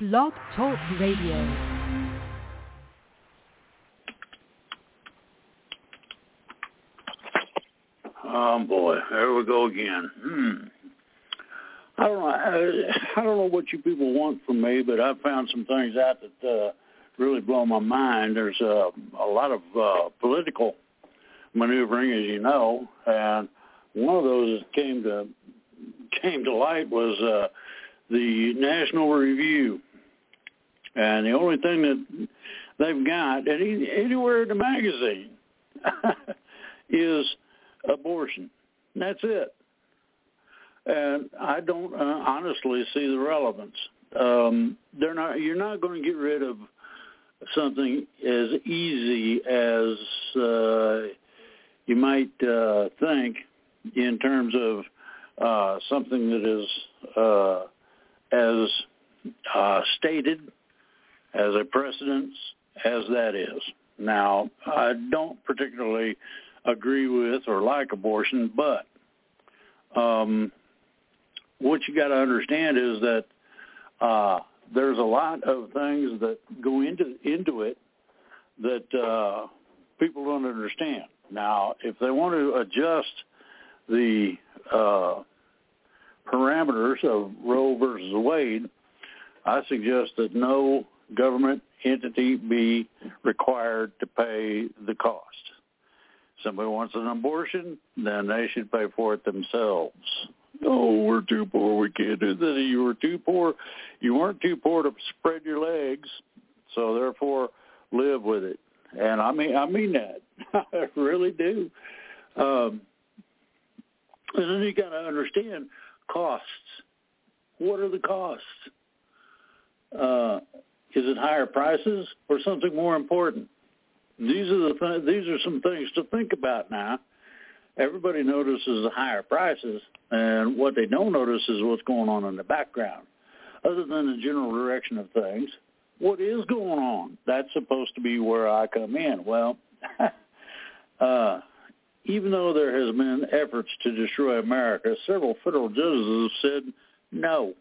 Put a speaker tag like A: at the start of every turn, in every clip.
A: Blog Talk Radio.
B: Oh boy, there we go again. I don't know what you people want from me, but I've found some things out that really blow my mind. There's a lot of political maneuvering, as you know, and one of those that came to light was the National Review, and the only thing that they've got anywhere in the magazine is abortion. That's it. And I don't honestly see the relevance. You're not going to get rid of something as easy as you might think in terms of something that is as stated as a precedent as that is. Now, I don't particularly agree with or like abortion, but what you got to understand is that there's a lot of things that go into it that people don't understand. Now, if they want to adjust the parameters of Roe versus Wade, I suggest that no government entity be required to pay the cost. Somebody wants an abortion, then they should pay for it themselves. Oh, we're too poor, we can't do that. You were too poor. You weren't too poor to spread your legs, so therefore live with it. And I mean that. I really do. And then you got to understand costs. What are the costs? Is it higher prices or something more important? These are some things to think about now. Everybody notices the higher prices, and what they don't notice is what's going on in the background. Other than the general direction of things, what is going on? That's supposed to be where I come in. Well, even though there has been efforts to destroy America, several federal judges have said no.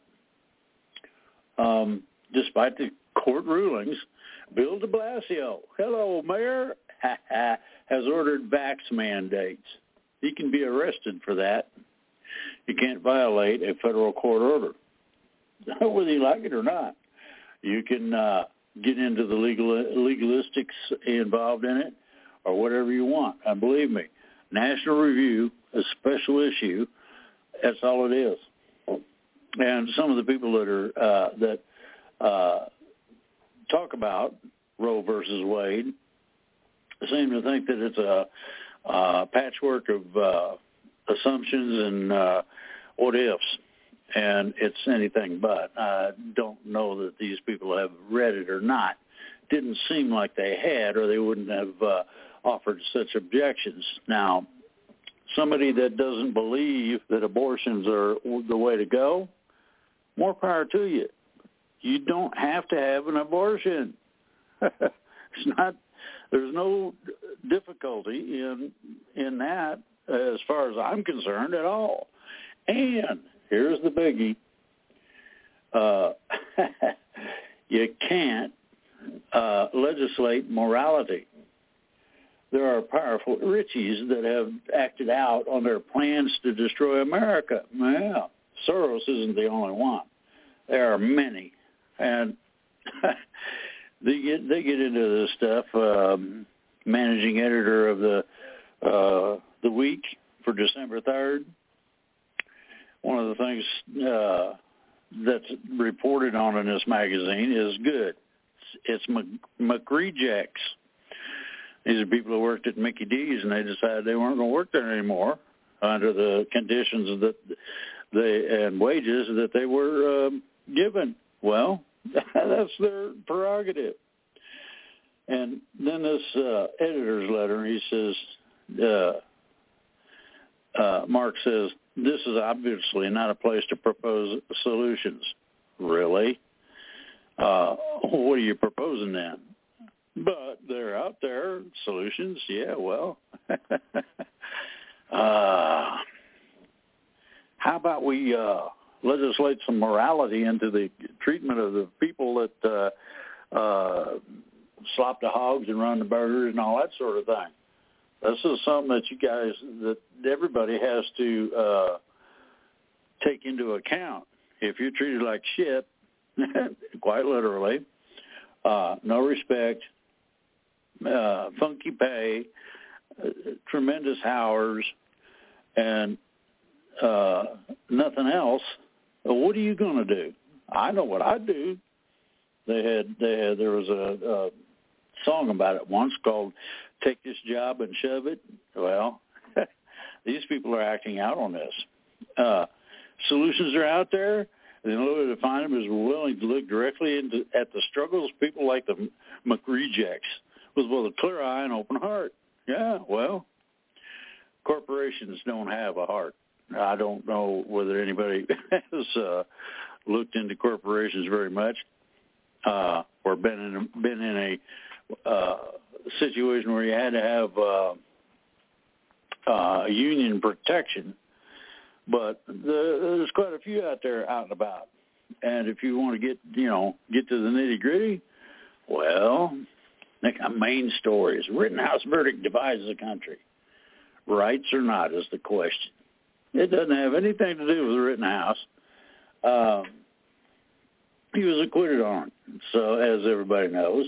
B: Despite the court rulings, Bill de Blasio, hello, Mayor, has ordered vax mandates. He can be arrested for that. You can't violate a federal court order, whether you like it or not. You can get into the legalistics involved in it or whatever you want. And believe me, National Review, a special issue, that's all it is. And some of the people that talk about Roe versus Wade seem to think that it's a patchwork of assumptions and what ifs, and it's anything but. I don't know that these people have read it or not. Didn't seem like they had, or they wouldn't have offered such objections. Now, somebody that doesn't believe that abortions are the way to go, more power to you. You don't have to have an abortion. It's not. There's no difficulty in that as far as I'm concerned at all. And here's the biggie. You can't legislate morality. There are powerful richies that have acted out on their plans to destroy America. Well, Soros isn't the only one. There are many. And they get into this stuff. Managing editor of the Week for December 3rd. One of the things that's reported on in this magazine is good. It's McRejects. These are people who worked at Mickey D's, and they decided they weren't going to work there anymore under the conditions and wages that they were given. Well, that's their prerogative. And then this editor's letter, he says, Mark says, this is obviously not a place to propose solutions. Really? What are you proposing then? But they're out there, solutions, yeah, well. How about we legislate some morality into the treatment of the people that slop the hogs and run the burgers and all that sort of thing. This is something that everybody has to take into account. If you're treated like shit, quite literally, no respect, funky pay, tremendous hours, and nothing else, what are you going to do? I know what I'd do. There was a song about it once called "Take This Job and Shove It." Well, these people are acting out on this. Solutions are out there. The only way to find them is we're willing to look directly at the struggles of people like the McRejects with both a clear eye and open heart. Yeah, well, corporations don't have a heart. I don't know whether anybody has looked into corporations very much or been in a situation where you had to have union protection. But there's quite a few out there out and about. And if you want to get to the nitty-gritty, well, they got main stories. Rittenhouse verdict divides the country. Rights or not is the question. It doesn't have anything to do with Rittenhouse. He was acquitted on it, so as everybody knows.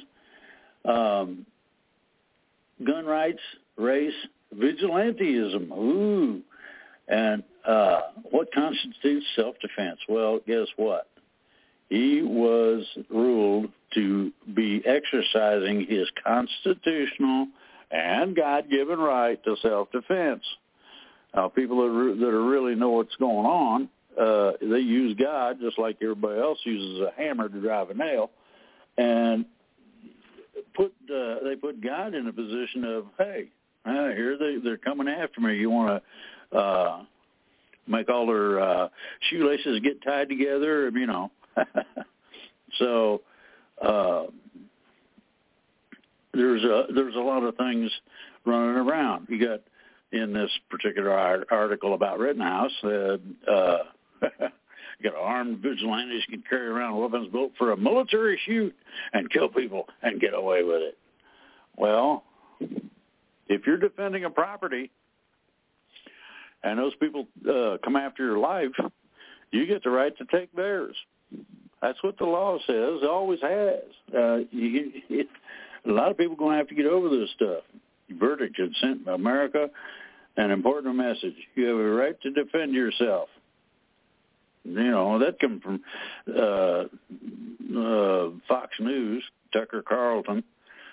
B: Gun rights, race, vigilantism, ooh. And what constitutes self-defense? Well, guess what? He was ruled to be exercising his constitutional and God-given right to self-defense. Now, people that really know what's going on, they use God just like everybody else uses a hammer to drive a nail, and they put God in a position of, hey, here they're coming after me. You want to make all their shoelaces get tied together, So there's a lot of things running around. You got in this particular article about Rittenhouse, you got armed vigilantes can carry around weapons built for a military shoot and kill people and get away with it. Well, if you're defending a property and those people come after your life, you get the right to take theirs. That's what the law says. It always has. A lot of people are going to have to get over this stuff. The verdict had sent America an important message. You have a right to defend yourself. That comes from Fox News, Tucker Carlson.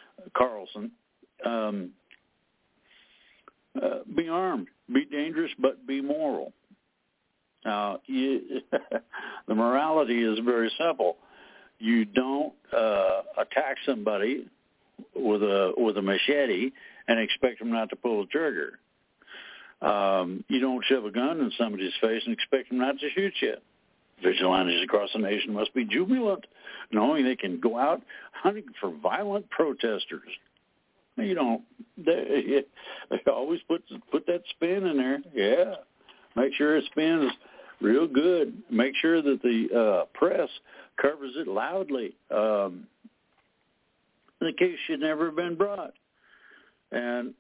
B: Be armed, be dangerous, but be moral. Now, the morality is very simple. You don't attack somebody with a machete and expect them not to pull the trigger. You don't shove a gun in somebody's face and expect them not to shoot you. Vigilantes across the nation must be jubilant, knowing they can go out hunting for violent protesters. They always put that spin in there. Yeah, make sure it spins real good. Make sure that the press covers it loudly. The case should never have been brought. And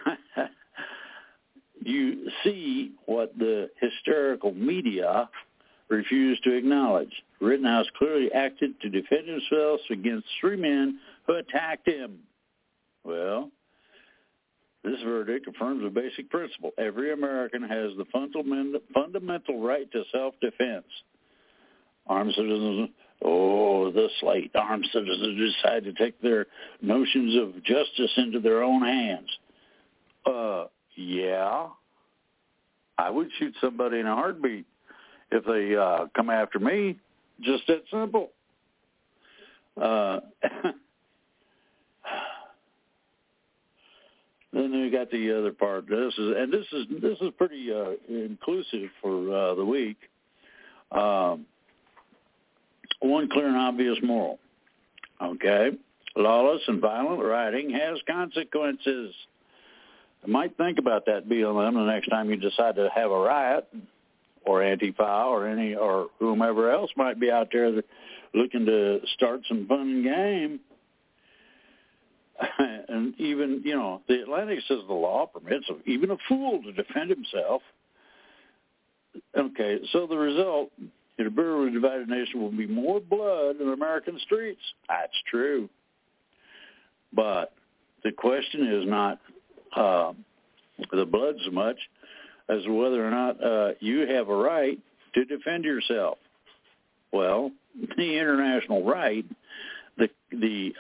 B: you see what the hysterical media refused to acknowledge. Rittenhouse clearly acted to defend himself against three men who attacked him. Well, this verdict affirms a basic principle. Every American has the fundamental right to self-defense. Armed citizens, the slate. Armed citizens decide to take their notions of justice into their own hands. Yeah, I would shoot somebody in a heartbeat if they come after me. Just that simple. Then we got the other part. This is pretty inclusive for the week. One clear and obvious moral. Okay, lawless and violent rioting has consequences. You might think about that, BLM, the next time you decide to have a riot or Antifa or whomever else might be out there that looking to start some fun and game. And even, the Atlantic says the law permits even a fool to defend himself. Okay, so the result, in a bitterly divided nation, will be more blood in American streets. That's true. But the question is not the blood so much as whether or not you have a right to defend yourself. Well, the international right, the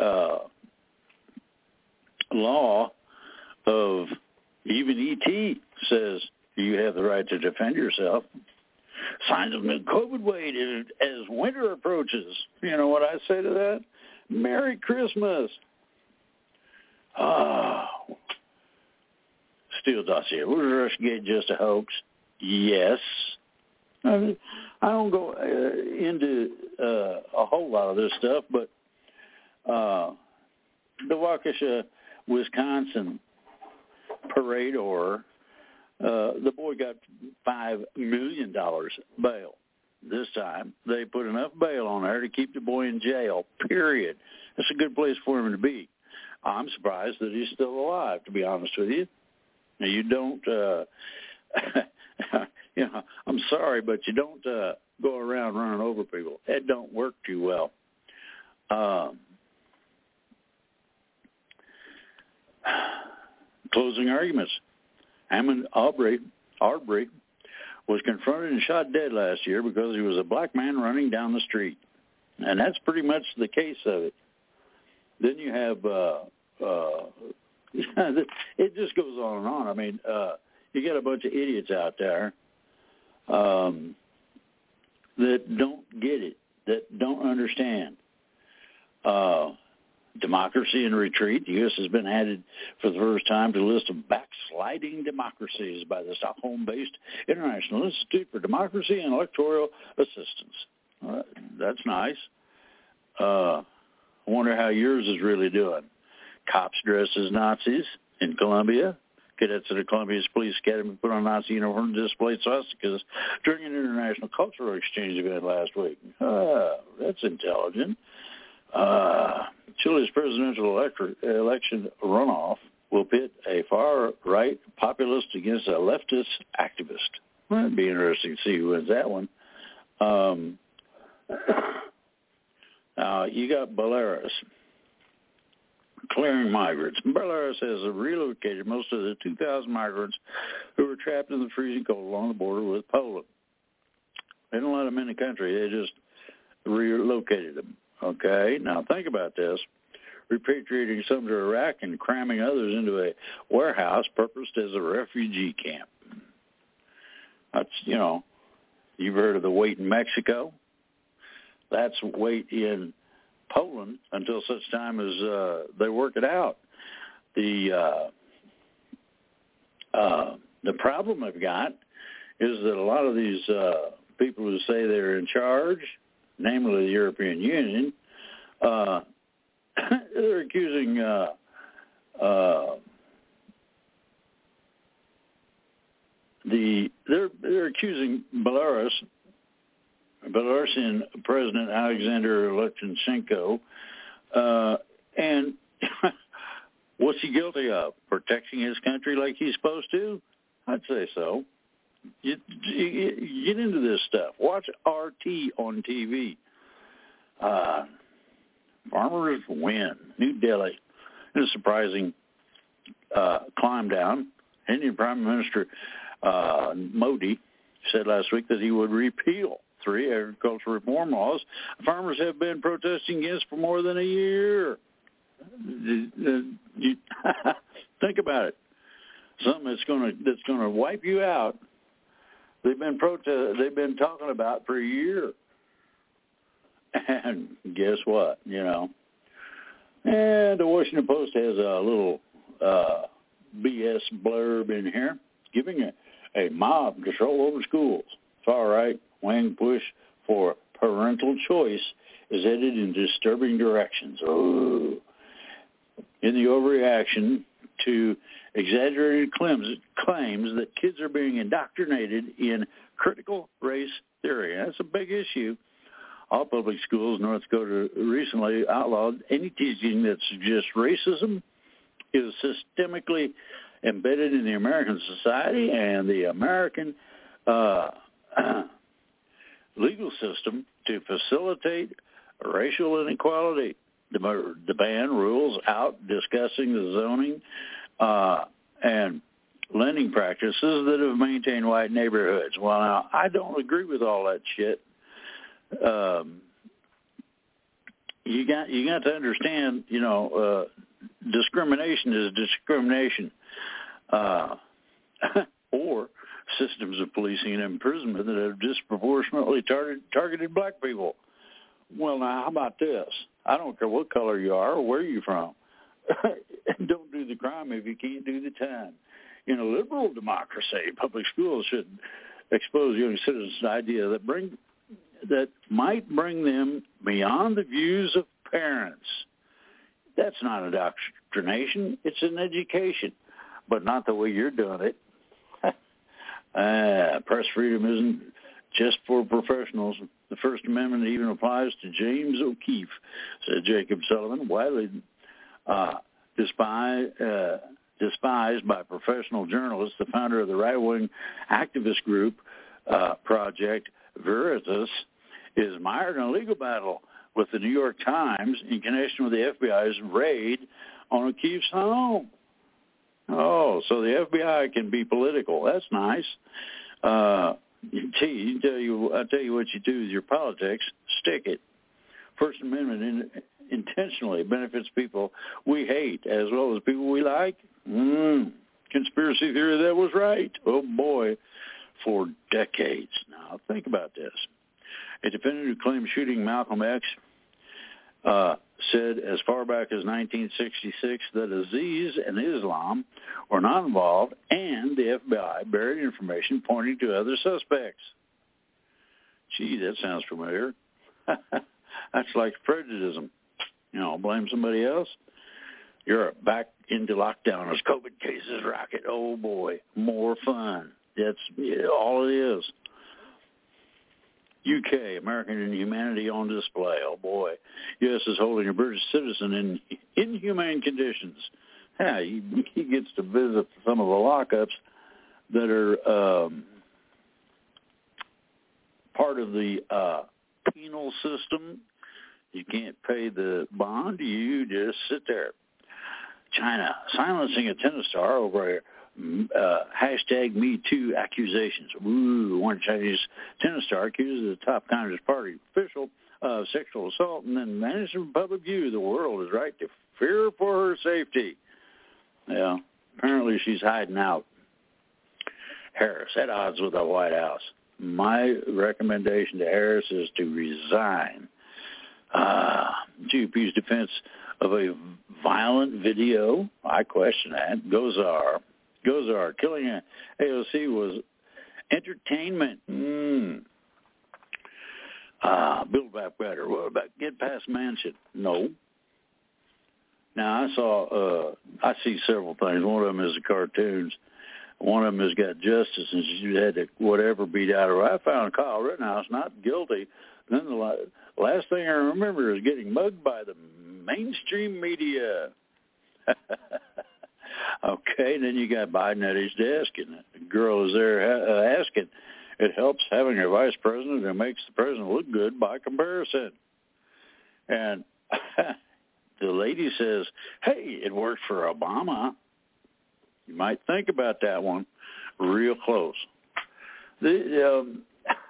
B: law of even ET says you have the right to defend yourself. Signs of new COVID wave as winter approaches. You know what I say to that? Merry Christmas. Steele dossier. Was Russiagate just a hoax? Yes. I don't go into a whole lot of this stuff, but the Waukesha, Wisconsin parador, the boy got $5 million bail. This time, they put enough bail on there to keep the boy in jail, period. That's a good place for him to be. I'm surprised that he's still alive, to be honest with you. Now, you don't, I'm sorry, but you don't go around running over people. That don't work too well. Closing arguments. Hammond Arbery was confronted and shot dead last year because he was a black man running down the street. And that's pretty much the case of it. Then you have, it just goes on and on. I mean, you get a bunch of idiots out there that don't get it, that don't understand. Democracy in retreat. The U.S. has been added for the first time to the list of backsliding democracies by the Stockholm-based International Institute for Democracy and Electoral Assistance. That's nice. I wonder how yours is really doing. Cops dressed as Nazis in Colombia. Cadets at the Columbia Police Academy put on Nazi uniforms and displayed swastikas during an international cultural exchange event last week. That's intelligent. Chile's presidential election runoff will pit a far-right populist against a leftist activist. Well, it'd be interesting to see who wins that one. You got Belarus clearing migrants. Belarus has relocated most of the 2,000 migrants who were trapped in the freezing cold along the border with Poland. They don't let them in the country. They just relocated them. Okay, now think about this. Repatriating some to Iraq and cramming others into a warehouse purposed as a refugee camp. That's, you've heard of the wait in Mexico. That's wait in Poland until such time as they work it out. The problem I've got is that a lot of these people who say they're in charge, namely the European Union, they're accusing they're accusing Belarusian President Alexander Lukashenko, and what's he guilty of? Protecting his country like he's supposed to? I'd say so. You get into this stuff. Watch RT on TV. Farmers win. New Delhi. In a surprising climb down, Indian Prime Minister Modi said last week that he would repeal 3 agricultural reform laws farmers have been protesting against for more than a year. Think about it. Something that's going to wipe you out. They've been talking about for a year. And guess what? And the Washington Post has a little BS blurb in here, giving a mob control over schools. Far-right wing push for parental choice is headed in disturbing directions. Oh. In the overreaction to exaggerated claims that kids are being indoctrinated in critical race theory. That's a big issue. All public schools in North Dakota recently outlawed any teaching that suggests racism is systemically embedded in the American society and the American legal system to facilitate racial inequality. The ban rules out discussing the zoning and lending practices that have maintained white neighborhoods. Well, now, I don't agree with all that shit. You got to understand, discrimination is discrimination, or systems of policing and imprisonment that have disproportionately targeted black people. Well, now, how about this? I don't care what color you are or where you're from. Don't do the crime if you can't do the time. In a liberal democracy, public schools should expose young citizens to an idea that might bring them beyond the views of parents. That's not indoctrination. It's an education, but not the way you're doing it. Press freedom isn't just for professionals. The First Amendment even applies to James O'Keefe, said Jacob Sullivan, widely despised by professional journalists, the founder of the right-wing activist group Project Veritas, is mired in a legal battle with the New York Times in connection with the FBI's raid on O'Keefe's home. Oh, so the FBI can be political. That's nice. I tell you what you do with your politics. Stick it. First Amendment intentionally benefits people we hate as well as people we like. Conspiracy theory that was right. Oh, boy, for decades. Now, think about this. A defendant who claimed shooting Malcolm X said as far back as 1966 that Aziz and Islam were not involved, and the FBI buried information pointing to other suspects. Gee, that sounds familiar. That's like prejudice. Blame somebody else. You're back into lockdown as COVID cases rocket. Oh, boy, more fun. That's all it is. UK, American Inhumanity on display. Oh, boy. U.S. is holding a British citizen in inhumane conditions. Yeah, he gets to visit some of the lockups that are part of the penal system. You can't pay the bond. You just sit there. China, silencing a tennis star over hashtag #MeToo accusations. One Chinese tennis star accuses the top Communist Party official of sexual assault and then managed from public view. The world is right to fear for her safety. Yeah, apparently she's hiding out. Harris, at odds with the White House. My recommendation to Harris is to resign. GOP's defense of a violent video, I question that. Gozar, killing AOC was entertainment. Build back better. What about get past Manchin? No. Now, I see several things. One of them is the cartoons. One of them has got justice, and she had to whatever beat out of her. I found Kyle Rittenhouse not guilty. Then the last thing I remember is getting mugged by the mainstream media. Okay, then you got Biden at his desk, and the girl is there asking, it helps having a vice president who makes the president look good by comparison. And the lady says, hey, it worked for Obama. You might think about that one real close. Amazon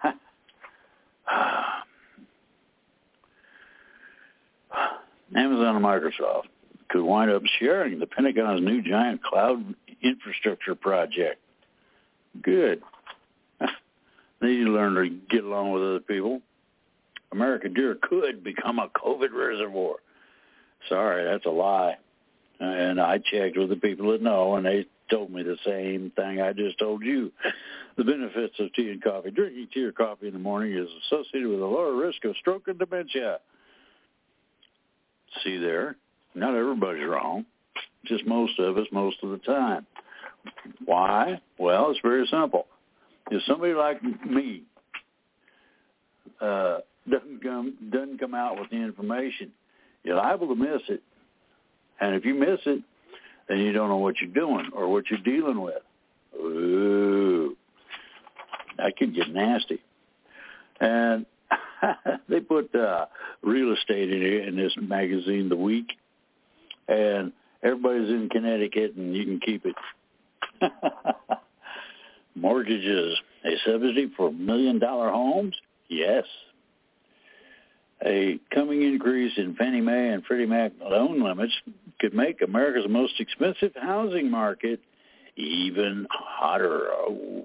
B: and Microsoft could wind up sharing the Pentagon's new giant cloud infrastructure project. Good. They need to learn to get along with other people. American deer could become a COVID reservoir. Sorry, that's a lie. And I checked with the people that know, and they told me the same thing I just told you. The benefits of tea and coffee. Drinking tea or coffee in the morning is associated with a lower risk of stroke and dementia. See there? Not everybody's wrong. Just most of us, most of the time. Why? Well, it's very simple. If somebody like me doesn't come out with the information, you're liable to miss it. And if you miss it, then you don't know what you're doing or what you're dealing with. Ooh, that could get nasty. And they put real estate in this magazine, The Week, and everybody's in Connecticut, and you can keep it. Mortgages, a subsidy for $1 million homes? Yes. A coming increase in Fannie Mae and Freddie Mac loan limits could make America's most expensive housing market even hotter. Oh.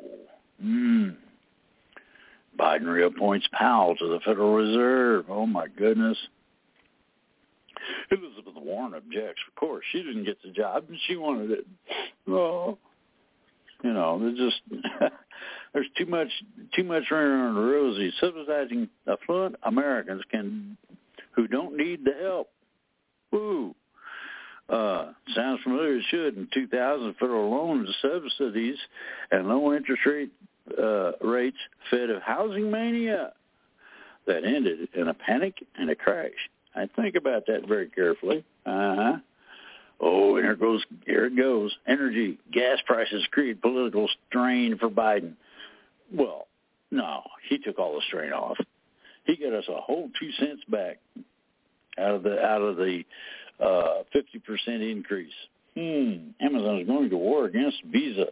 B: Biden reappoints Powell to the Federal Reserve. Oh, my goodness. Elizabeth Warren objects. Of course, she didn't get the job, and she wanted it. Oh, you know, there's too much running on the rosy, subsidizing affluent Americans who don't need the help. Ooh. Sounds familiar. It should. In 2000, federal loans, subsidies, and low interest rates fed a housing mania that ended in a panic and a crash. I think about that very carefully. Oh, and here it goes. Energy, gas prices create political strain for Biden. Well, no, he took all the strain off. He got us a whole 2 cents back out of the 50% increase. Amazon is going to war against Visa.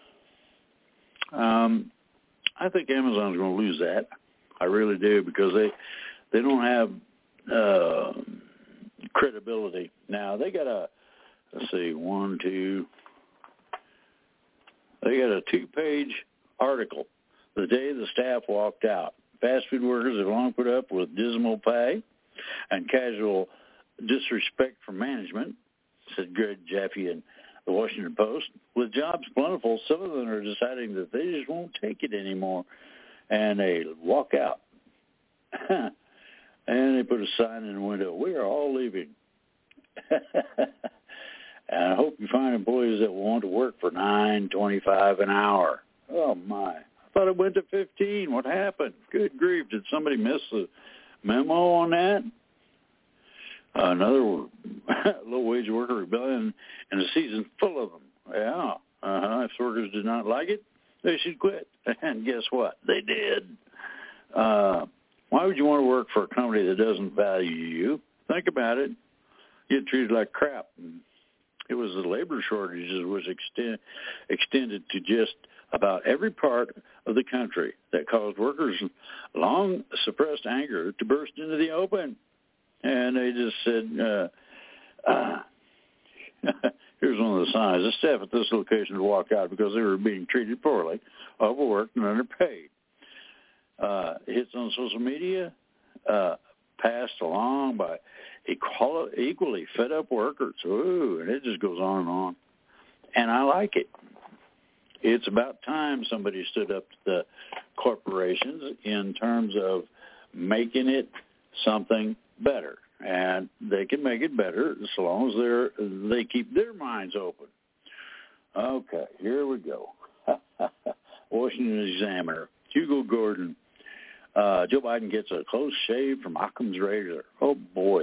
B: I think Amazon's going to lose that. I really do, because they don't have credibility. Now, they got a, they got a 2-page article the day the staff walked out. Fast food workers have long put up with dismal pay and casual disrespect from management, said Greg Jaffe in the Washington Post. With jobs plentiful, some of them are deciding that they just won't take it anymore, and they walk out. And they put a sign in the window, "We are all leaving." And I hope you find employees that will want to work for $9.25 an hour. Oh, my. I thought it went to 15. What happened? Good grief. Did somebody miss the memo on that? Another low-wage worker rebellion in a season full of them. Yeah. If workers did not like it, they should quit. And guess what? They did. Why would you want to work for a company that doesn't value you? Think about it. You get treated like crap. It was the labor shortages which extended to just about every part of the country that caused workers' long suppressed anger to burst into the open. And they just said, here's one of the signs. The staff at this location walked out because they were being treated poorly, overworked, and underpaid. Hits on social media passed along by equally fed up workers. Ooh, and it just goes on and on. And I like it. It's about time somebody stood up to the corporations in terms of making it something better. And they can make it better as long as they keep their minds open. Okay, here we go. Washington Examiner. Hugo Gordon. Joe Biden gets a close shave from Occam's razor. Oh, boy.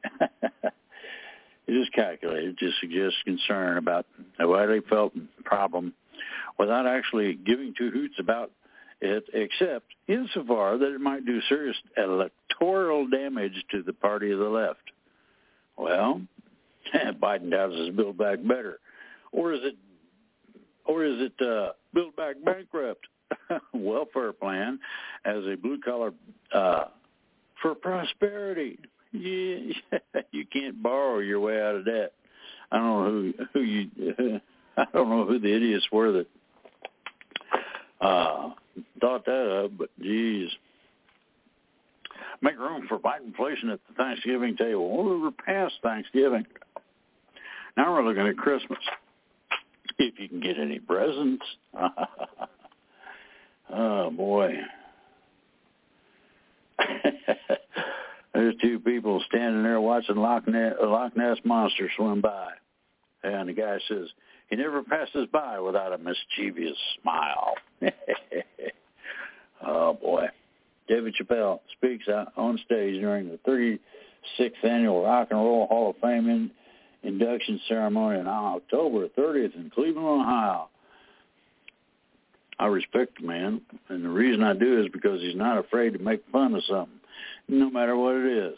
B: It is calculated to suggest concern about a widely felt problem without actually giving two hoots about it, except insofar that it might do serious electoral damage to the party of the left. Well, Biden doubts his Build Back Better. Or is it Build Back Bankrupt? Welfare plan as a blue-collar for prosperity. Yeah, you can't borrow your way out of debt. I don't know who the idiots were that thought that up, but geez. Make room for Biden inflation at the Thanksgiving table. Well, we're past Thanksgiving. Now we're looking at Christmas. If you can get any presents. Oh, boy. There's two people standing there watching Loch Ness Monster swim by. And the guy says, he never passes by without a mischievous smile. Oh, boy. David Chappelle speaks out on stage during the 36th Annual Rock and Roll Hall of Fame induction ceremony on October 30th in Cleveland, Ohio. I respect the man, and the reason I do is because he's not afraid to make fun of something, no matter what it is.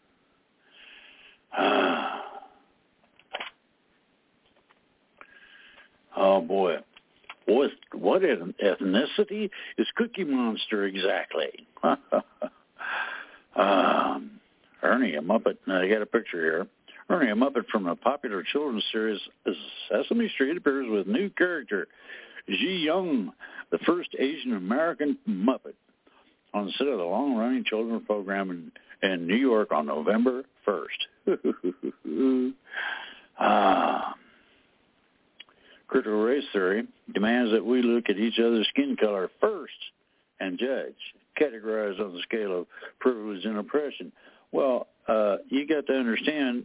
B: Oh, boy. What ethnicity is Cookie Monster exactly? Ernie, a Muppet. Now, I got a picture here. Ernie, a Muppet from the popular children's series Sesame Street, appears with new character Ji Young, the first Asian American Muppet, on the set of the long-running children's program in New York on November 1st. Critical race theory demands that we look at each other's skin color first and judge, categorize on the scale of privilege and oppression. Well, you got to understand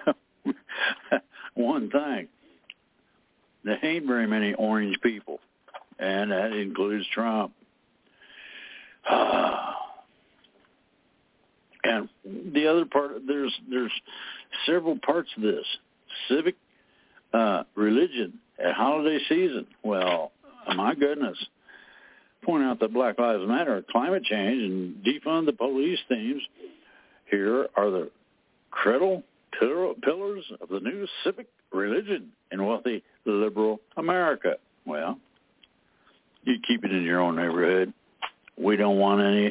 B: one thing. There ain't very many orange people, and that includes Trump. And the other part, there's several parts of this. Civic religion at holiday season. Well, my goodness. Point out that Black Lives Matter, climate change, and defund the police themes here are the credible pillars of the new civic religion in wealthy liberal America. Well, you keep it in your own neighborhood. We don't want any.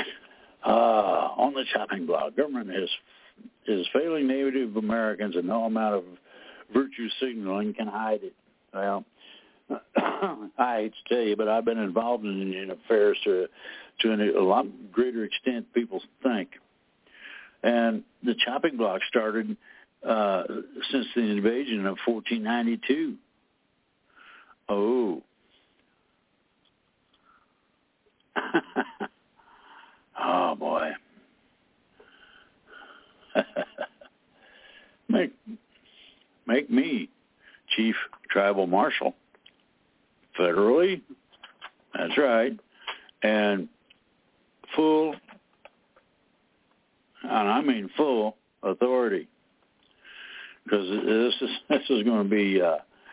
B: On the chopping block, government is failing Native Americans, and no amount of virtue signaling can hide it. Well, I hate to tell you, but I've been involved in Indian affairs to a lot greater extent people think. And the chopping block started since the invasion of 1492. Oh. Oh, boy. Make me Chief Tribal Marshal federally. That's right. And full, and I mean full authority. Because this is going to be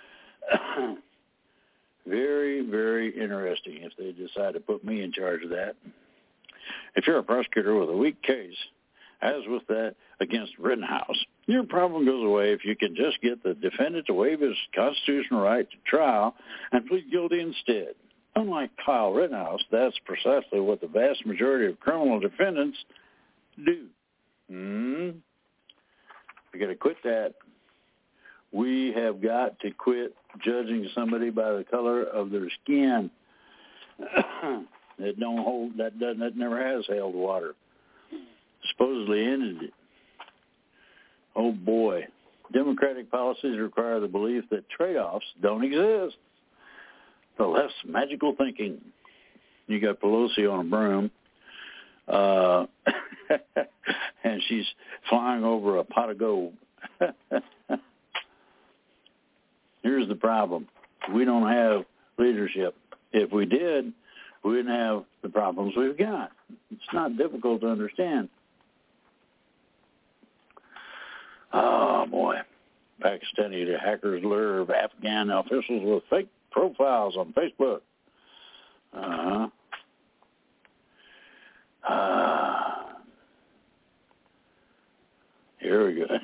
B: very, very interesting if they decide to put me in charge of that. If you're a prosecutor with a weak case, as with that against Rittenhouse, your problem goes away if you can just get the defendant to waive his constitutional right to trial and plead guilty instead. Unlike Kyle Rittenhouse, that's precisely what the vast majority of criminal defendants do. We got to quit that. We have got to quit judging somebody by the color of their skin. That never has held water. Supposedly ended it. Oh boy. Democratic policies require the belief that trade-offs don't exist. The left's magical thinking. You got Pelosi on a broom, and she's flying over a pot of gold. Here's the problem. We don't have leadership. If we did, we wouldn't have the problems we've got. It's not difficult to understand. Oh, boy. Pakistani hackers lure Afghan officials with fake profiles on Facebook. Here we go.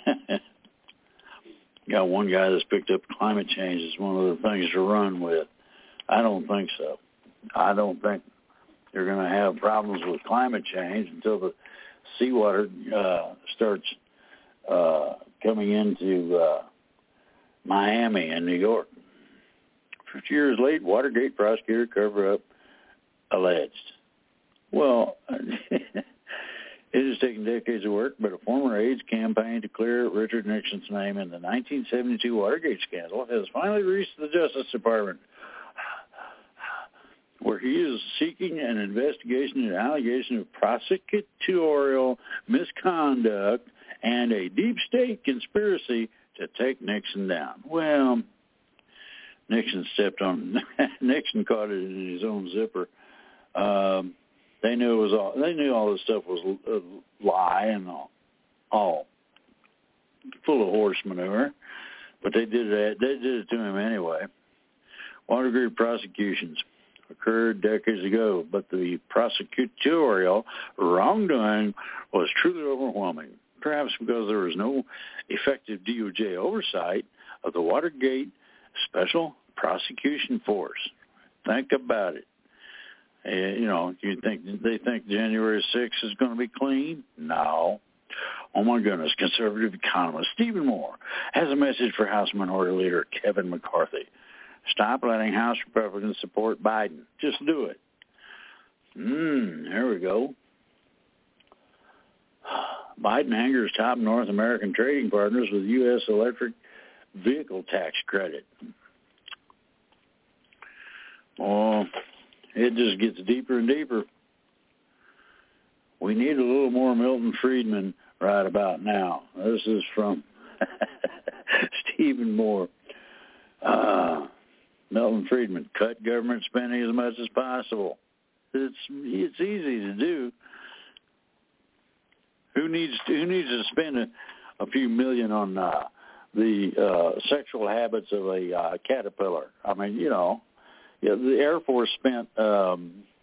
B: Got one guy that's picked up climate change as one of the things to run with. I don't think so. I don't think they're going to have problems with climate change until the seawater starts coming into Miami and New York. 50 years late, Watergate prosecutor cover-up alleged. Well, it has taken decades of work, but a former AIDS campaign to clear Richard Nixon's name in the 1972 Watergate scandal has finally reached the Justice Department, where he is seeking an investigation into allegations of prosecutorial misconduct and a deep state conspiracy to take Nixon down. Well, Nixon Nixon caught it in his own zipper. They knew it was all. They knew all this stuff was a lie and all full of horse manure, but they did it. They did it to him anyway. Watergate prosecutions occurred decades ago, but the prosecutorial wrongdoing was truly overwhelming, perhaps because there was no effective DOJ oversight of the Watergate Special Prosecution Force. Think about it. You think they think January 6th is going to be clean? No. Oh, my goodness. Conservative economist Stephen Moore has a message for House Minority Leader Kevin McCarthy. Stop letting House Republicans support Biden. Just do it. There we go. Biden angers top North American trading partners with U.S. electric vehicle tax credit. Oh, it just gets deeper and deeper. We need a little more Milton Friedman right about now. This is from Stephen Moore. Milton Friedman, cut government spending as much as possible. It's easy to do. Who needs to spend a few million on the sexual habits of a caterpillar? I mean, the Air Force spent over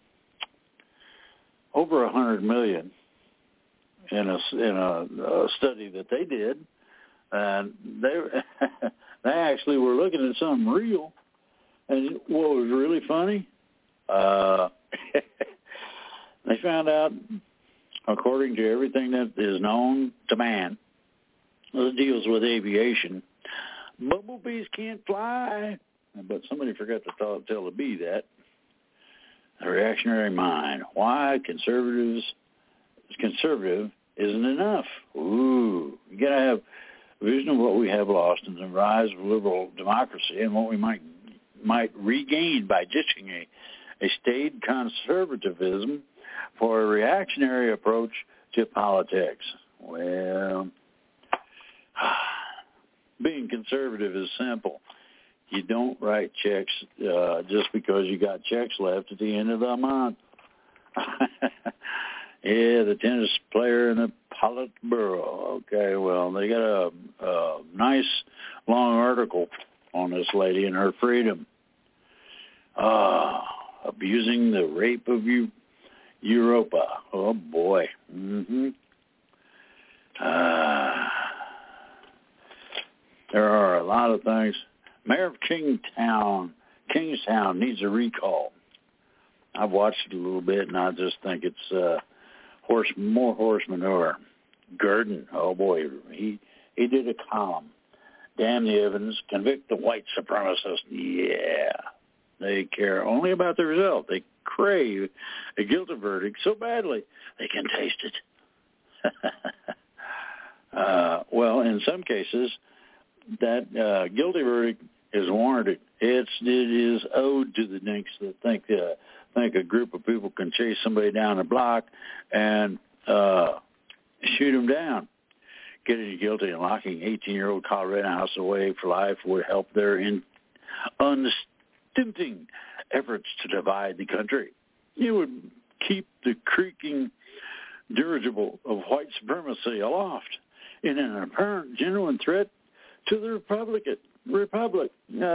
B: $100 million in a study that they did, and they actually were looking at something real. And what was really funny, they found out, according to everything that is known to man that deals with aviation, bumblebees can't fly. But somebody forgot to tell the bee that. A reactionary mind. Why conservative isn't enough. Ooh, you got to have a vision of what we have lost and the rise of liberal democracy and what we might regain by ditching a staid conservatism for a reactionary approach to politics. Well, being conservative is simple. You don't write checks just because you got checks left at the end of the month. Yeah, the tennis player in the Politburo. Okay, well, they got a nice long article on this lady and her freedom. Abusing the rape of Europa. Oh, boy. There are a lot of things. Mayor of Kingstown needs a recall. I've watched it a little bit, and I just think it's more horse manure. Gurdon, oh boy, he did a column. Damn the evidence, convict the white supremacist. Yeah, they care only about the result. They crave a guilty verdict so badly they can taste it. Well, in some cases, that guilty verdict is warranted. It is owed to the dinks that think a group of people can chase somebody down a block and shoot them down. Getting guilty and locking 18-year-old Colorado House away for life would help their unstinting efforts to divide the country. It would keep the creaking dirigible of white supremacy aloft in an apparent genuine threat to the republic.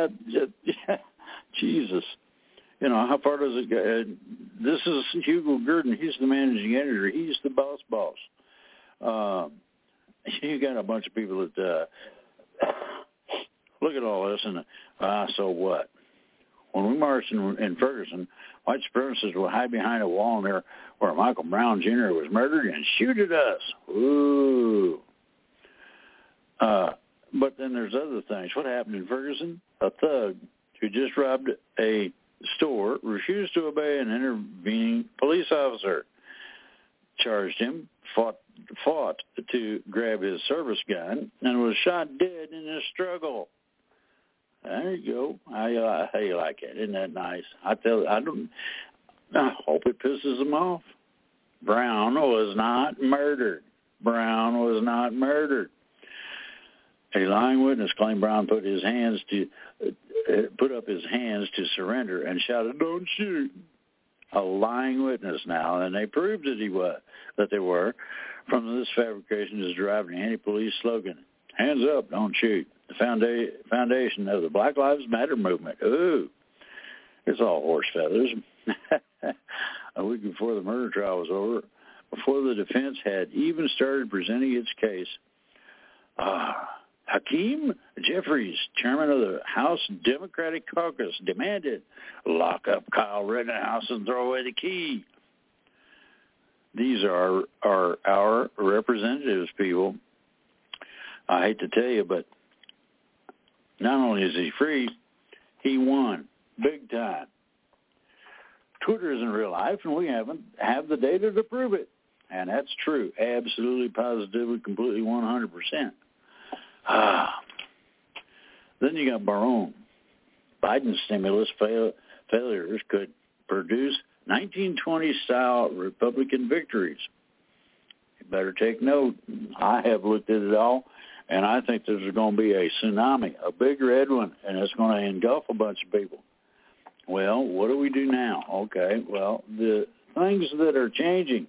B: Jesus. How far does it go? This is Hugo Gurdon. He's the managing editor. He's the boss. You got a bunch of people that look at all this and, so what? When we marched in Ferguson, white supremacists will hide behind a wall there where Michael Brown Jr. was murdered and shoot at us. Ooh. But then there's other things. What happened in Ferguson? A thug who just robbed a store refused to obey an intervening police officer. Charged him, fought to grab his service gun, and was shot dead in a struggle. There you go. How you like it? Isn't that nice? I hope it pisses them off. Brown was not murdered. Brown was not murdered. A lying witness claimed Brown put up his hands to surrender and shouted, "Don't shoot." A lying witness now, and they proved that they were. From this fabrication is derived an anti-police slogan: "Hands up, don't shoot." The foundation of the Black Lives Matter movement. Ooh, it's all horse feathers. A week before the murder trial was over, before the defense had even started presenting its case, Hakeem Jeffries, chairman of the House Democratic Caucus, demanded, "Lock up Kyle Rittenhouse and throw away the key." These are our representatives, people. I hate to tell you, but not only is he free, he won big time. Twitter isn't real life, and we have the data to prove it. And that's true. Absolutely, positively, completely, 100%. Then you got Barone. Biden's stimulus failures could produce 1920-style Republican victories. You better take note. I have looked at it all, and I think there's going to be a tsunami, a big red one, and it's going to engulf a bunch of people. Well, what do we do now? Okay, well, the things that are changing.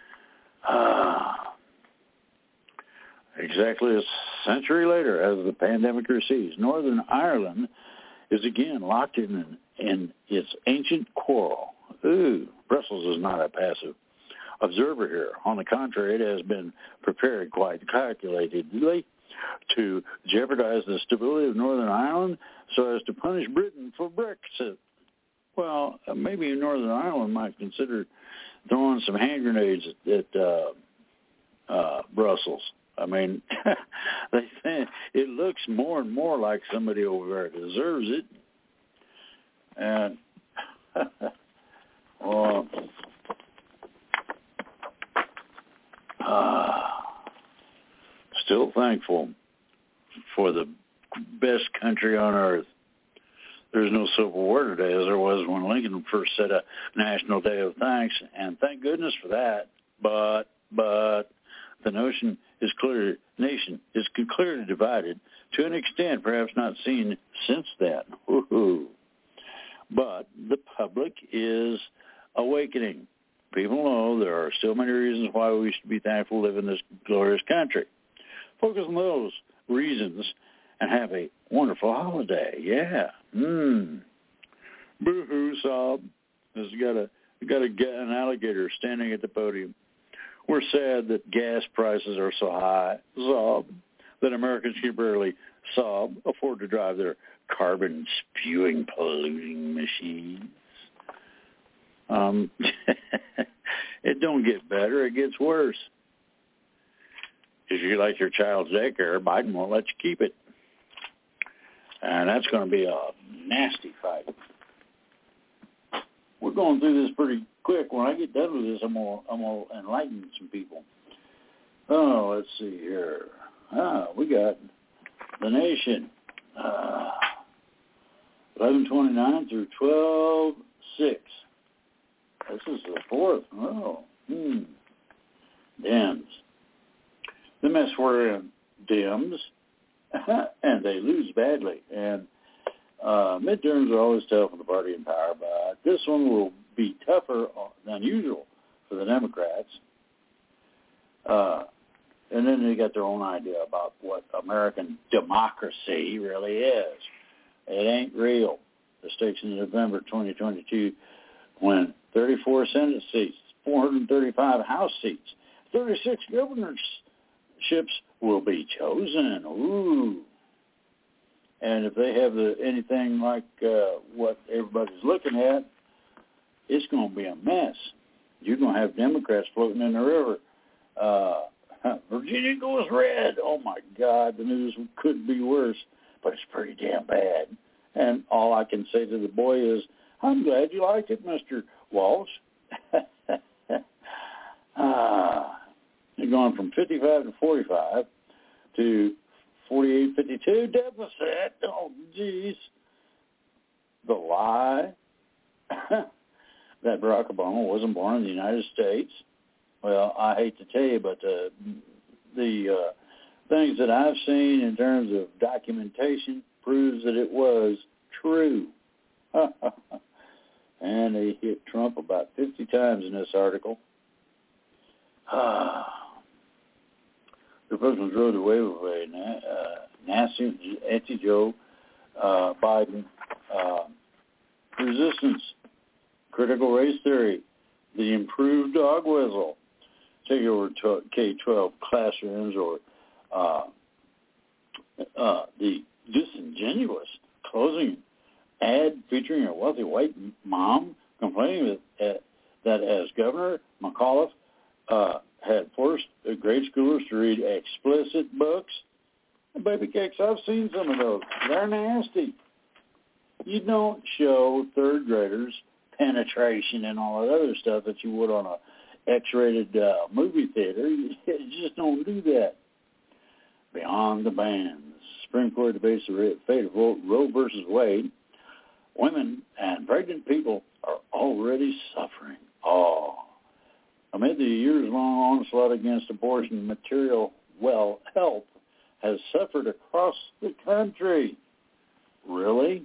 B: Exactly a century later, as the pandemic recedes, Northern Ireland is again locked in its ancient quarrel. Ooh, Brussels is not a passive observer here. On the contrary, it has been prepared quite calculatedly to jeopardize the stability of Northern Ireland so as to punish Britain for Brexit. Well, maybe Northern Ireland might consider throwing some hand grenades at Brussels. I mean, they think it looks more and more like somebody over there deserves it. And, well, still thankful for the best country on earth. There's no Civil War today as there was when Lincoln first set a National Day of Thanks, and thank goodness for that. But the nation is clearly divided to an extent perhaps not seen since then. Woo-hoo. But the public is awakening. People know there are still many reasons why we should be thankful to live in this glorious country. Focus on those reasons and have a wonderful holiday. Yeah. Boo-hoo, sob. There's got an alligator standing at the podium. We're sad that gas prices are so high, sob, that Americans can barely, sob, afford to drive their carbon-spewing, polluting machines. It don't get better, it gets worse. If you like your child's daycare, Biden won't let you keep it. And that's going to be a nasty fight. We're going through this pretty quick. When I get done with this, I'm gonna enlighten some people. Oh, let's see here. We got The Nation, 11/29 through 12/6. This is the 4th. Oh, Dems. The mess we're in, Dems, and they lose badly. And midterms are always tough for the party in power, but this one will be tougher than usual for the Democrats. And then they got their own idea about what American democracy really is. It ain't real. The stakes in November 2022 when 34 Senate seats, 435 House seats, 36 governorships will be chosen. Ooh. And if they have anything like what everybody's looking at, it's going to be a mess. You're going to have Democrats floating in the river. Virginia goes red. Oh, my God, the news couldn't be worse, but it's pretty damn bad. And all I can say to the boy is, I'm glad you liked it, Mr. Walsh. You're going from 55 to 45 to 48-52 deficit. Oh, geez. The lie that Barack Obama wasn't born in the United States. Well, I hate to tell you, but the things that I've seen in terms of documentation proves that it was true. And they hit Trump about 50 times in this article. The Republicans rode away with a nasty anti-Joe Biden resistance, critical race theory, the improved dog whistle, take over K-12 classrooms, or the disingenuous closing ad featuring a wealthy white mom complaining that as Governor McAuliffe had forced grade schoolers to read explicit books. Baby cakes, I've seen some of those. They're nasty. You don't show third graders penetration and all that other stuff that you would on a X-rated movie theater. You just don't do that. Beyond the ban, the Supreme Court debates the fate of Roe versus Wade. Women and pregnant people are already suffering. Amid the years-long onslaught against abortion, material health has suffered across the country. Really?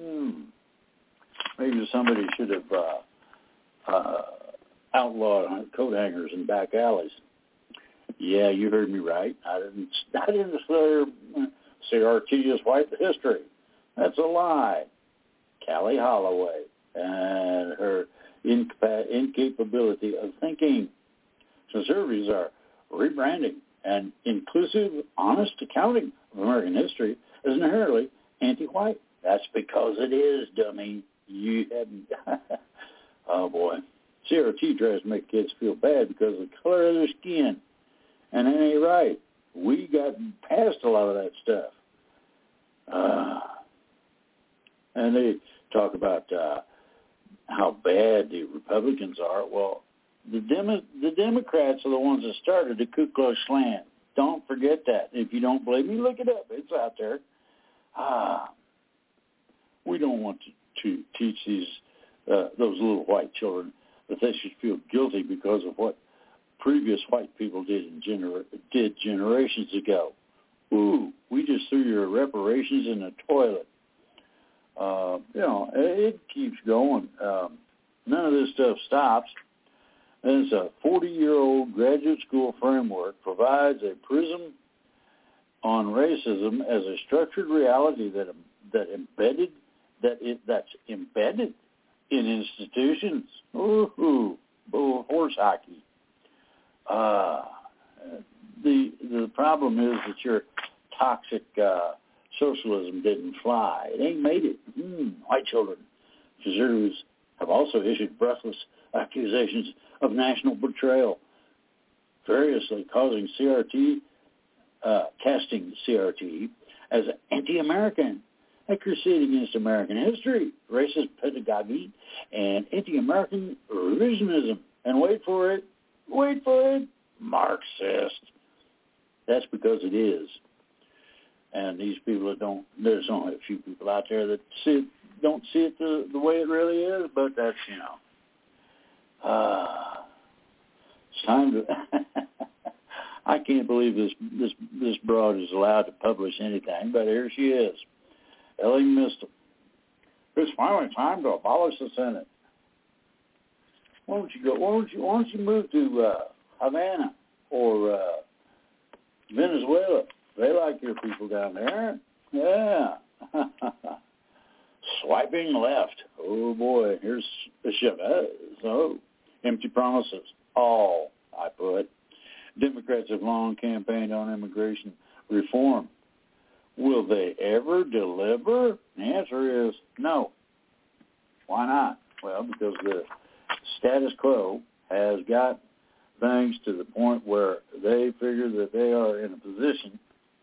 B: Maybe somebody should have outlawed coat hangers in back alleys. Yeah, you heard me right. I didn't declare CRT as white history. That's a lie. Callie Holloway and her incapability of thinking. Conservatives are rebranding an inclusive, honest accounting of American history as inherently anti-white. That's because it is, dummy. You hadn't. Oh, boy. CRT tries to make kids feel bad because of the color of their skin. And that ain't right. We got past a lot of that stuff. And they talk about how bad the Republicans are. Well, the Democrats are the ones that started the Ku Klux Klan. Don't forget that. If you don't believe me, look it up. It's out there. We don't want to teach those little white children that they should feel guilty because of what previous white people did generations ago. Ooh, we just threw your reparations in the toilet. It keeps going. None of this stuff stops. And it's a 40-year-old graduate school framework provides a prism on racism as a structured reality that's embedded in institutions. Ooh, horse hockey. The problem is that your toxic socialism didn't fly. It ain't made it. White children. Conservatives have also issued breathless accusations of national betrayal, variously casting CRT as anti-American, a crusade against American history, racist pedagogy, and anti-American revisionism. And wait for it, Marxist. That's because it is. And these people there's only a few people out there that don't see it the way it really is, but that's, it's time to, I can't believe this broad is allowed to publish anything, but here she is, Ellie Mistel. It's finally time to abolish the Senate. Why don't you move to Havana or Venezuela? They like your people down there. Yeah. Swiping left. Oh, boy. Here's the Chavez. So, empty promises. All, I put. Democrats have long campaigned on immigration reform. Will they ever deliver? The answer is no. Why not? Well, because the status quo has got things to the point where they figure that they are in a position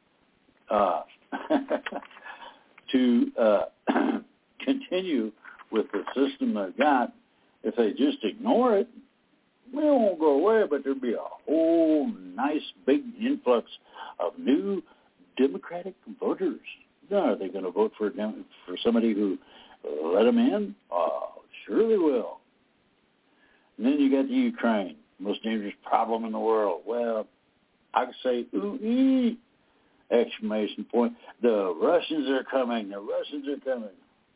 B: to continue with the system they've got. If they just ignore it, it won't go away, but there'll be a whole nice big influx of new Democratic voters. Now, are they going to vote for somebody who let them in? Sure they will. And then you got the Ukraine, most dangerous problem in the world. Well, I could say, ooh-ee, exclamation point. The Russians are coming. The Russians are coming.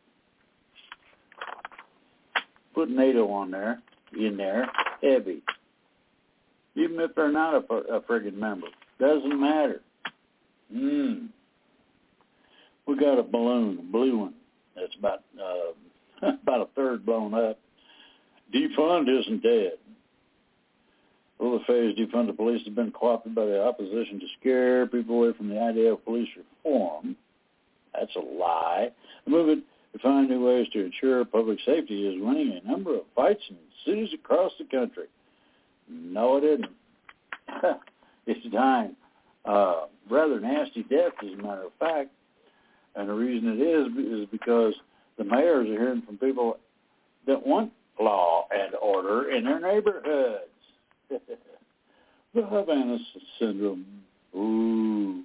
B: Put NATO on there, in there, heavy. Even if they're not a friggin' member. Doesn't matter. We got a balloon, a blue one. That's about a third blown up. Defund isn't dead. Well, the phase defund the police has been co-opted by the opposition to scare people away from the idea of police reform. That's a lie. The movement to find new ways to ensure public safety is winning a number of fights in cities across the country. No, it isn't. It's dying. Rather nasty death, as a matter of fact. And the reason it is because the mayors are hearing from people that want law and order in their neighborhoods. The Havana syndrome. Ooh.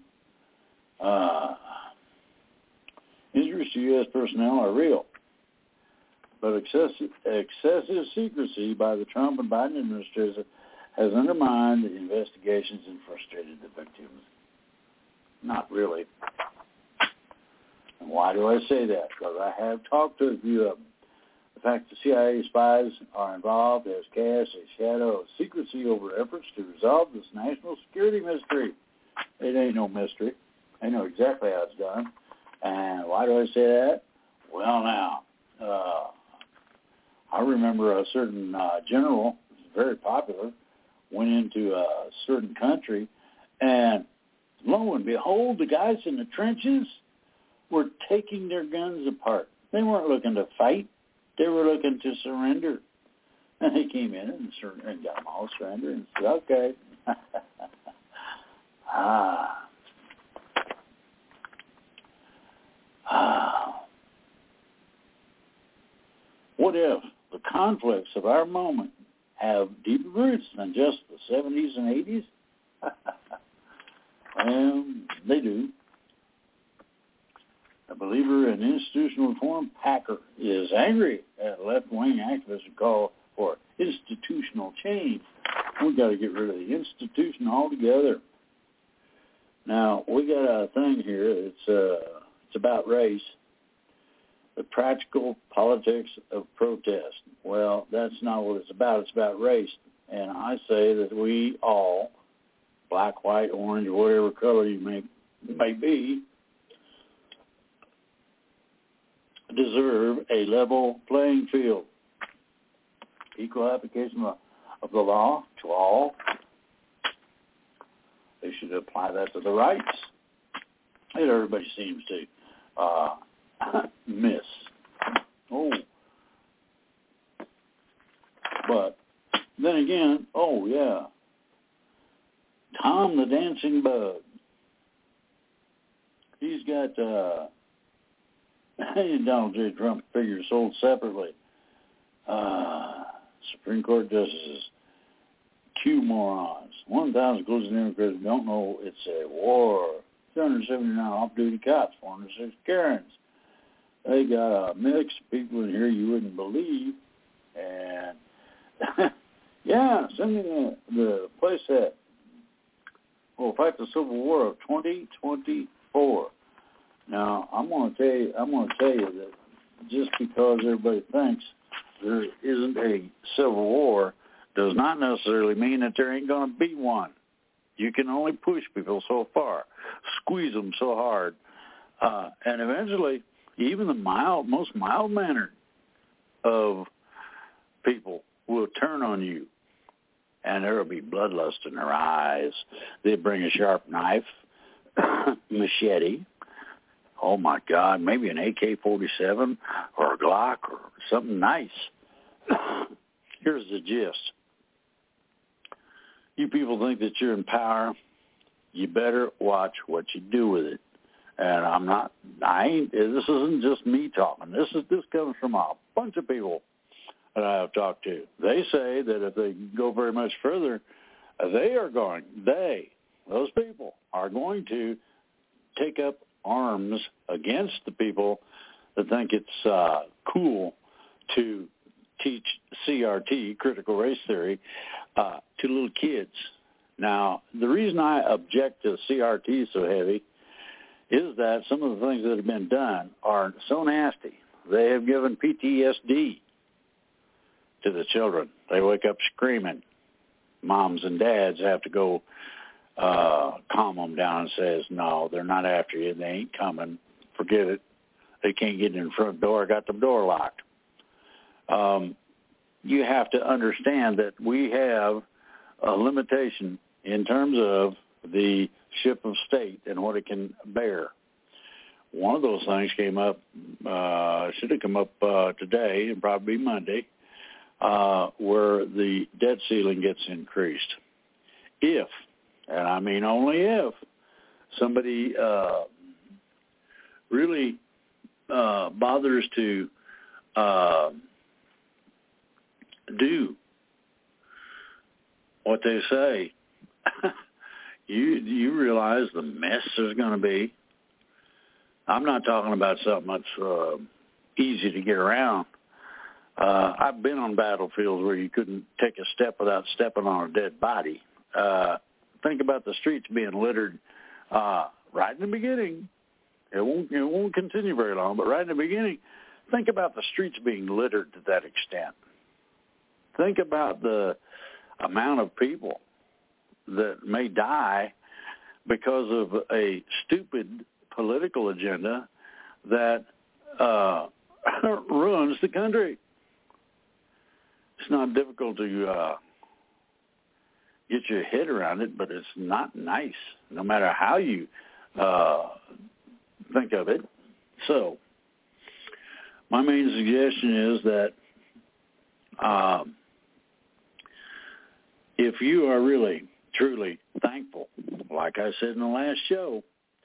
B: Injuries to U.S. personnel are real, but excessive secrecy by the Trump and Biden administration has undermined the investigations and frustrated the victims. Not really. And why do I say that? Because I have talked to a few of them. The fact the CIA spies are involved has cast a shadow of secrecy over efforts to resolve this national security mystery. It ain't no mystery. They know exactly how it's done. And why do I say that? Well, now, I remember a certain general, very popular, went into a certain country, and lo and behold, the guys in the trenches were taking their guns apart. They weren't looking to fight. They were looking to surrender. And they came in and got them all surrendered and said, okay. What if the conflicts of our moment have deeper roots than just the 70s and 80s? Well, they do. A believer in institutional reform, Packer, is angry at left-wing activists who call for institutional change. We've got to get rid of the institution altogether. Now, we got a thing here. It's about race. The practical politics of protest. Well, that's not what it's about. It's about race. And I say that we all, black, white, orange, whatever color you may be, deserve a level playing field. Equal application of the law to all. They should apply that to the rights. And everybody seems to miss. Oh. But then again, oh yeah, Tom the Dancing Bug. He's got Donald J. Trump figures sold separately. Supreme Court justices, Q morons. 1,000 closing Democrats don't know it's a war. 279 off-duty cops, 406 Karens. They got a mix of people in here you wouldn't believe. And, yeah, send me the place that will fight the Civil War of 2024. Now, I'm going to tell you that just because everybody thinks there isn't a Civil War does not necessarily mean that there ain't going to be one. You can only push people so far, squeeze them so hard, and eventually even the most mild-mannered of people will turn on you, and there will be bloodlust in their eyes. They bring a sharp knife, machete. Oh, my God, maybe an AK-47 or a Glock or something nice. Here's the gist. You people think that you're in power. You better watch what you do with it. And this isn't just me talking. This comes from a bunch of people that I have talked to. They say that if they go very much further, those people are going to take up arms against the people that think it's cool to teach CRT, critical race theory, to little kids. Now, the reason I object to CRT so heavy is that some of the things that have been done are so nasty. They have given PTSD to the children. They wake up screaming. Moms and dads have to go calm them down and says, no, they're not after you. They ain't coming. Forget it. They can't get in the front door. I got the door locked. You have to understand that we have a limitation in terms of the ship of state and what it can bear. One of those things came up, should have come up today and probably Monday, where the debt ceiling gets increased. If, and I mean only if, somebody really bothers to do what they say, you realize the mess there's going to be. I'm not talking about something that's easy to get around. I've been on battlefields where you couldn't take a step without stepping on a dead body. Think about the streets being littered right in the beginning. It won't continue very long, but right in the beginning, think about the streets being littered to that extent. Think about the amount of people that may die because of a stupid political agenda that ruins the country. It's not difficult to get your head around it, but it's not nice, no matter how you think of it. So, my main suggestion is that if you are really, truly thankful, like I said in the last show,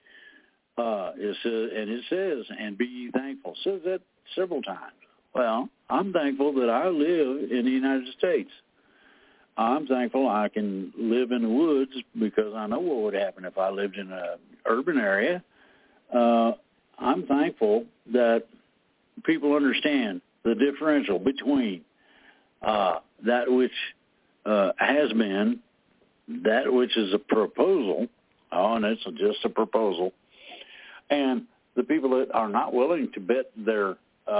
B: it says, and be ye thankful. It says that several times. Well, I'm thankful that I live in the United States. I'm thankful I can live in the woods because I know what would happen if I lived in an urban area. I'm thankful that people understand the differential between that which has been, that which is a proposal, and it's just a proposal, and the people that are not willing to bet their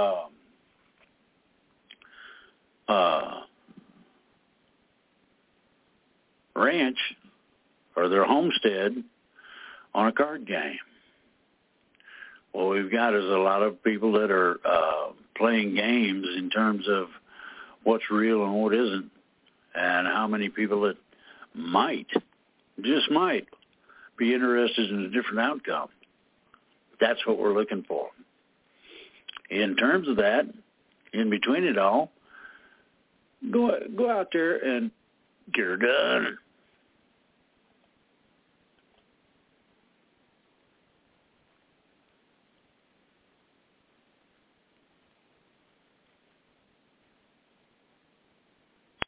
B: ranch or their homestead on a card game. What we've got is a lot of people that are playing games in terms of what's real and what isn't, and how many people that might, just might, be interested in a different outcome. That's what we're looking for. In terms of that, in between it all, go out there and get her done.